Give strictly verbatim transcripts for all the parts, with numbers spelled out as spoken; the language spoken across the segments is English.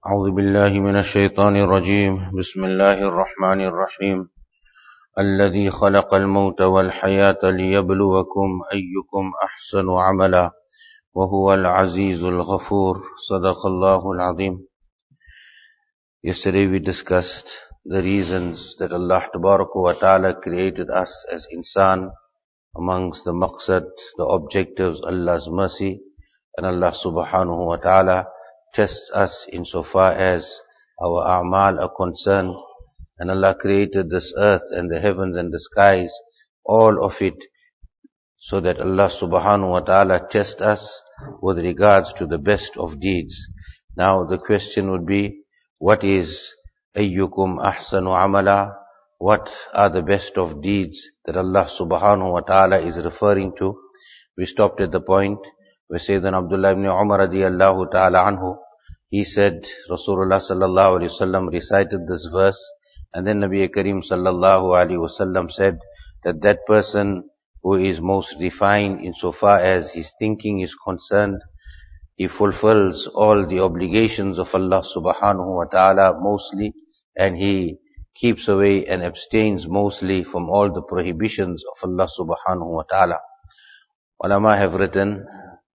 أعوذ بالله من الشيطان الرجيم بسم الله الرحمن الرحيم الذي خلق الموت والحياة ليبلوكم أيكم أحسن عملا وهو العزيز الغفور صدق الله العظيم. Yesterday we discussed the reasons that Allah Tabaraka wa Ta'ala created us as insan. Amongst the maqsad, the objectives, Allah's mercy, and Allah Subhanahu wa Ta'ala tests us insofar as our a'mal are concerned. And Allah created this earth and the heavens and the skies, all of it, so that Allah Subhanahu wa Ta'ala tests us with regards to the best of deeds. Now the question would be, what is ayyukum ahsanu amala? What are the best of deeds that Allah Subhanahu wa Ta'ala is referring to? We stopped at the point where Sayyidina Abdullah ibn Umar radiyallahu ta'ala anhu, he said, Rasulullah sallallahu alayhi wasallam recited this verse, and then Nabi Kareem sallallahu alayhi wasallam said that that person who is most refined insofar as his thinking is concerned, he fulfills all the obligations of Allah Subhanahu wa Ta'ala mostly, and he keeps away and abstains mostly from all the prohibitions of Allah Subhanahu wa Ta'ala. Ulama have written,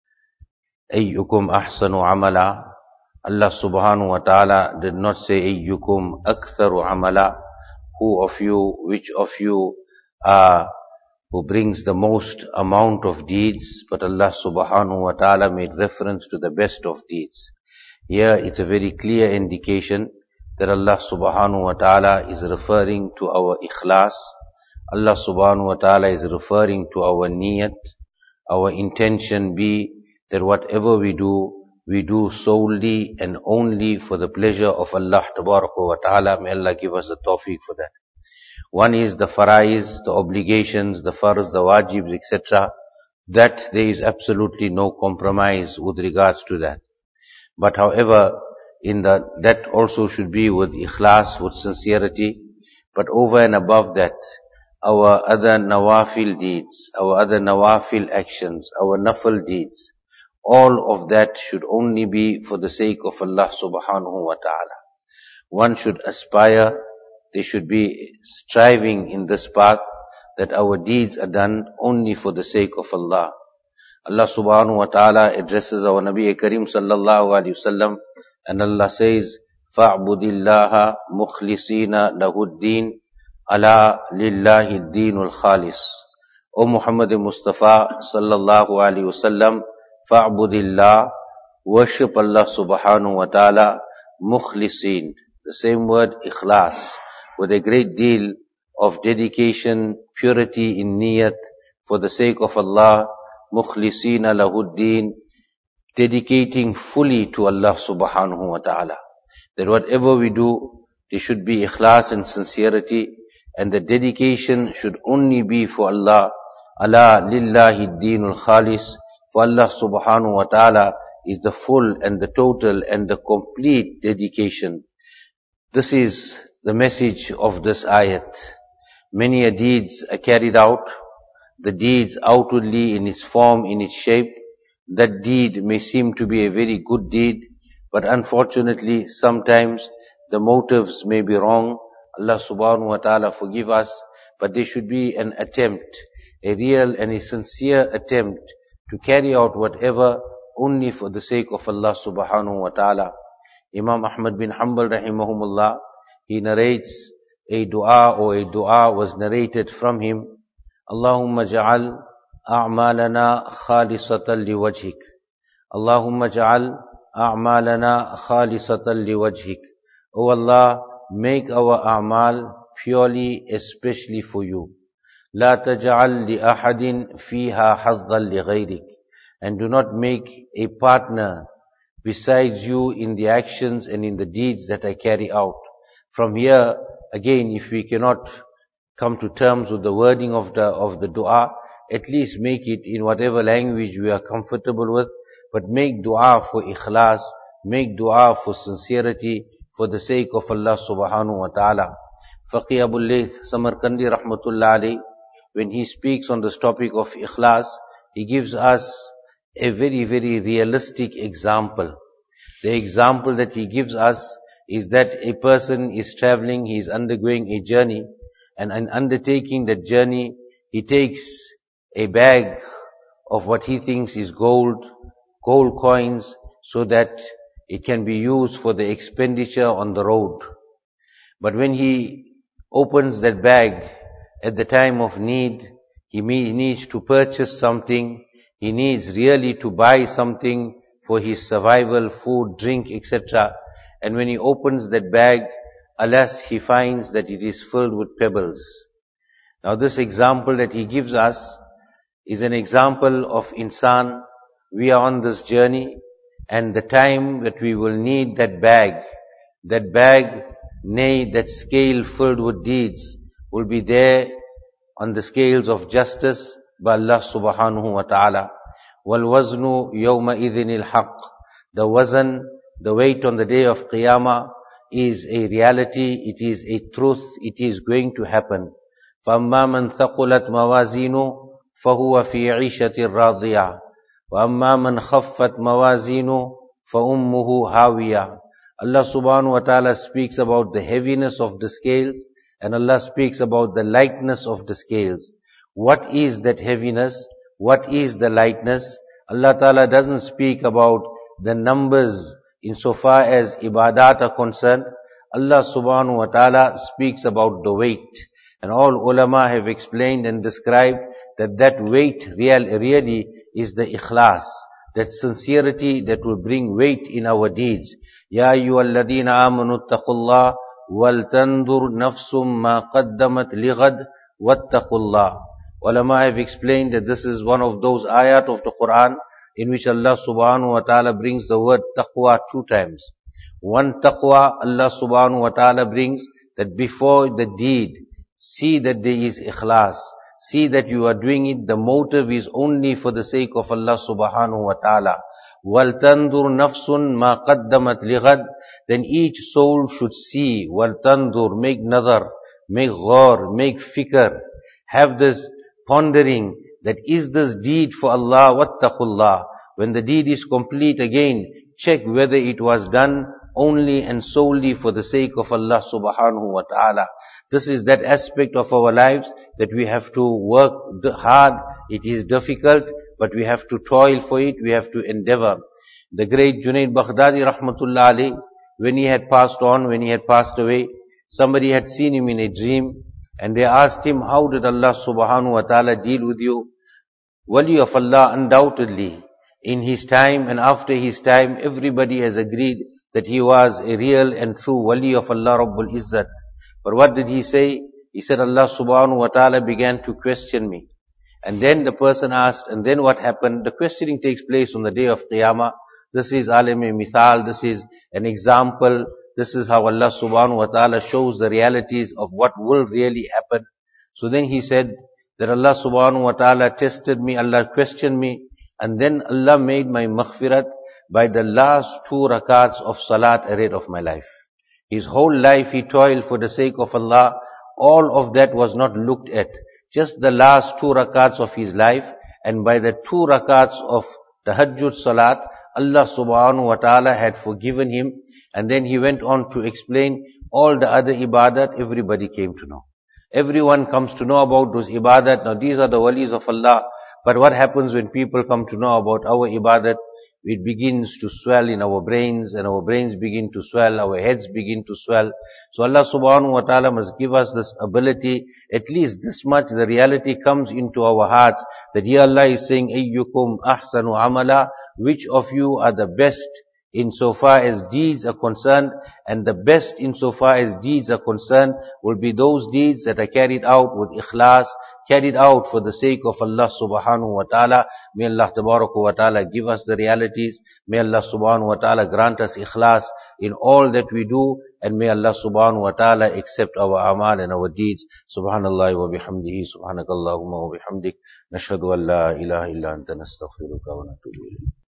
ayyukum ahsanu amala. Allah Subhanahu wa Ta'ala did not say ayyukum aktharu amala, who of you, which of you are, who brings the most amount of deeds, but Allah Subhanahu wa Ta'ala made reference to the best of deeds. Here it's a very clear indication that Allah Subhanahu wa Ta'ala is referring to our ikhlas. Allah Subhanahu wa Ta'ala is referring to our niyat. Our intention be that whatever we do, we do solely and only for the pleasure of Allah Tabaraka wa Ta'ala. May Allah give us the tawfiq for that. One is the faraiz, the obligations, the farz, the wajibs, et cetera. That there is absolutely no compromise with regards to that. But however, in the, that also should be with ikhlas, with sincerity. But over and above that, our other nawafil deeds, our other nawafil actions, our nafil deeds, all of that should only be for the sake of Allah Subhanahu wa Ta'ala. One should aspire, they should be striving in this path, that our deeds are done only for the sake of Allah. Allah Subhanahu wa Ta'ala addresses our Nabi Kareem sallallahu alayhi wasallam, and Allah says, فَاعْبُدِ اللَّهَ مُخْلِصِينَ لَهُ الدِّينَ أَلَا لِلَّهِ الدِّينُ الْخَالِصِ. O Muhammad Mustafa sallallahu alayhi wasallam, فَاعْبُدِ اللَّهَ, worship Allah Subhanahu wa Ta'ala, مُخْلِصِينَ, the same word ikhlas, with a great deal of dedication, purity in niyat, for the sake of Allah, مُخْلِصِينَ لَهُ الدِّينَ, dedicating fully to Allah Subhanahu wa Ta'ala. That whatever we do, there should be ikhlas and sincerity, and the dedication should only be for Allah. Ala lillahi dinul khalis, for Allah Subhanahu wa Ta'ala is the full and the total and the complete dedication. This is the message of this ayat. Many a deeds are carried out, the deeds outwardly in its form, in its shape. That deed may seem to be a very good deed, but unfortunately sometimes the motives may be wrong. Allah Subhanahu wa Ta'ala forgive us, but there should be an attempt, a real and a sincere attempt to carry out whatever only for the sake of Allah Subhanahu wa Ta'ala. Imam Ahmad bin Hanbal rahimahumullah, he narrates a dua, or a dua was narrated from him. Allahumma ja'al أعمالنا خالصة لوجهك اللهم اجعل أعمالنا خالصة لوجهك. O Allah, make our a'mal purely, especially for you. لا تجعل لأحد فيها حظا لغيرك, and do not make a partner besides you in the actions and in the deeds that I carry out. From here, again, if we cannot come to terms with the wording of the of the dua, at least make it in whatever language we are comfortable with, but make dua for ikhlas, make dua for sincerity, for the sake of Allah Subhanahu wa Ta'ala. Faqih Abul Layth Samarkandi rahmatullah alayhi, when he speaks on this topic of ikhlas, he gives us a very, very realistic example. The example that he gives us is that a person is traveling, he is undergoing a journey, and in undertaking that journey, he takes a bag of what he thinks is gold, gold coins, so that it can be used for the expenditure on the road. But when he opens that bag at the time of need, he needs to purchase something, he needs really to buy something for his survival, food, drink, et cetera. And when he opens that bag, alas, he finds that it is filled with pebbles. Now this example that he gives us is an example of insan. We are on this journey, and the time that we will need that bag, that bag, nay, that scale filled with deeds, will be there on the scales of justice by Allah subhanahu wa ta'ala. وَالْوَزْنُ يَوْمَئِذٍ الْحَقِّ. The wazn, the weight on the day of Qiyamah is a reality, it is a truth, it is going to happen. فَأَمَّا مَنْ ثَقُلَتْ مَوَازِينُهُ فَهُوَ فِي عِيشَةٍ رَاضِيَةٍ وَأَمَّا مَنْ خَفَّتْ مَوَازِينُهُ فَأُمُّهُ هَاوِيَةٌ. Allah subhanahu wa ta'ala speaks about the heaviness of the scales, and Allah speaks about the lightness of the scales. What is that heaviness? What is the lightness? Allah ta'ala doesn't speak about the numbers insofar as ibadat are concerned. Allah subhanahu wa ta'ala speaks about the weight. And all ulama have explained and described that that weight real, really is the ikhlas, that sincerity that will bring weight in our deeds. Ya ayyuhalladhina amanu attaqullah wal tandur nafsum ma qaddamat lighad wattaqullah. Ulama have explained that this is one of those ayat of the Quran in which Allah subhanahu wa ta'ala brings the word taqwa two times. One taqwa Allah subhanahu wa ta'ala brings that before the deed, see that there is ikhlas. See that you are doing it, the motive is only for the sake of Allah subhanahu wa ta'ala. وَالْتَنْظُرْ نَفْسٌ مَا قَدَّمَتْ لِغَدْ. Then each soul should see, وَالْتَنْظُرْ, make nazar, make ghar, make fikr, have this pondering, that is this deed for Allah, wattaqullah. When the deed is complete again, check whether it was done only and solely for the sake of Allah subhanahu wa ta'ala. This is that aspect of our lives that we have to work hard. It is difficult, but we have to toil for it, we have to endeavor. The great Junaid Baghdadi rahmatullah alayh, when he had passed on, when he had passed away, somebody had seen him in a dream, and they asked him, how did Allah subhanahu wa ta'ala deal with you? Wali of Allah, undoubtedly, in his time and after his time, everybody has agreed that he was a real and true wali of Allah Rabbul Izzat. But what did he say? He said, Allah subhanahu wa ta'ala began to question me. And then the person asked, and then what happened? The questioning takes place on the day of Qiyamah. This is alim-e mithal, this is an example, this is how Allah subhanahu wa ta'ala shows the realities of what will really happen. So then he said that Allah subhanahu wa ta'ala tested me, Allah questioned me, and then Allah made my maghfirat by the last two rakats of salat ahead of my life. His whole life he toiled for the sake of Allah. All of that was not looked at. Just the last two rakats of his life, and by the two rakats of tahajjud salat, Allah subhanahu wa ta'ala had forgiven him. And then he went on to explain all the other ibadat everybody came to know. Everyone comes to know about those ibadat. Now these are the walis of Allah. But what happens when people come to know about our ibadat? It begins to swell in our brains, and our brains begin to swell, our heads begin to swell. So Allah subhanahu wa ta'ala must give us this ability, at least this much, the reality comes into our hearts, that here Allah is saying, Ayyukum ahsanu amala, which of you are the best insofar as deeds are concerned, and the best insofar as deeds are concerned will be those deeds that are carried out with ikhlas, carried out for the sake of Allah subhanahu wa ta'ala. May Allah tabarak wa ta'ala give us the realities. May Allah subhanahu wa ta'ala grant us ikhlas in all that we do, and may Allah subhanahu wa ta'ala accept our amal and our deeds. Subhanallah wa bihamdihi, subhanakallahumma wa bihamdik, nashhadu an la ilaha illa anta nastaghfiruka wa natubu ilayk.